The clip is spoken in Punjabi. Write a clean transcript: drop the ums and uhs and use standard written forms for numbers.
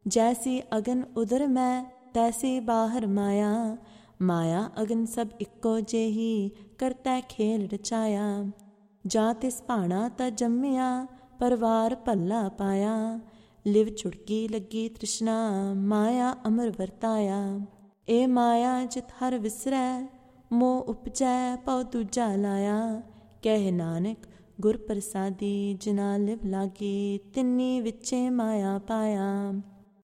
ਜੈਸੀ ਅਗਨ ਉਦਰ ਮੈਂ ਤੈਸੀ ਬਾਹਰ ਮਾਇਆ। ਮਾਇਆ ਅਗਨ ਸਭ ਇੱਕੋ ਜਿਹੀ ਕਰਤੈ ਖੇਲ ਰਚਾਇਆ। ਜਾਂ ਤਿਸ ਭਾਣਾ ਤਾਂ ਜੰਮਿਆ ਪਰਵਾਰ ਭੱਲਾ ਪਾਇਆ। ਲਿਵ ਛੁੜਕੀ ਲੱਗੀ ਤ੍ਰਿਸ਼ਨਾ ਮਾਇਆ ਅਮਰ ਵਰਤਾਇਆ। ਇਹ ਮਾਇਆ ਜਿਤ ਹਰ ਵਿਸਰੈ ਮੋਹ ਉਪਜੈ ਪਉ ਦੂਜਾ ਲਾਇਆ। ਕਹਿ ਨਾਨਕ ਗੁਰ ਪ੍ਰਸਾਦੀ ਜਿਨਾ ਲਿਵ ਲਾਗੀ ਤਿੰਨੀ ਵਿੱਚੇ ਮਾਇਆ ਪਾਇਆ।